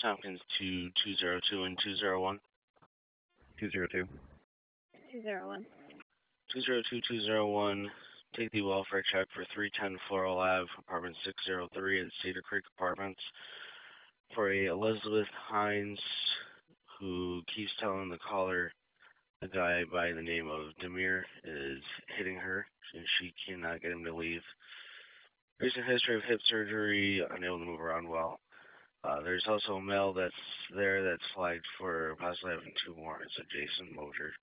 Tompkins to 202 and 201. 202. 201. 202, 201. Take the welfare check for 310 Floral Ave, apartment 603 at Cedar Creek Apartments for a Elizabeth Hines who keeps telling the caller a guy by the name of Demir is hitting her and she cannot get him to leave. Recent history of hip surgery, unable to move around well. There's also a male that's there that's flagged for possibly having two more. It's a Jason Moser.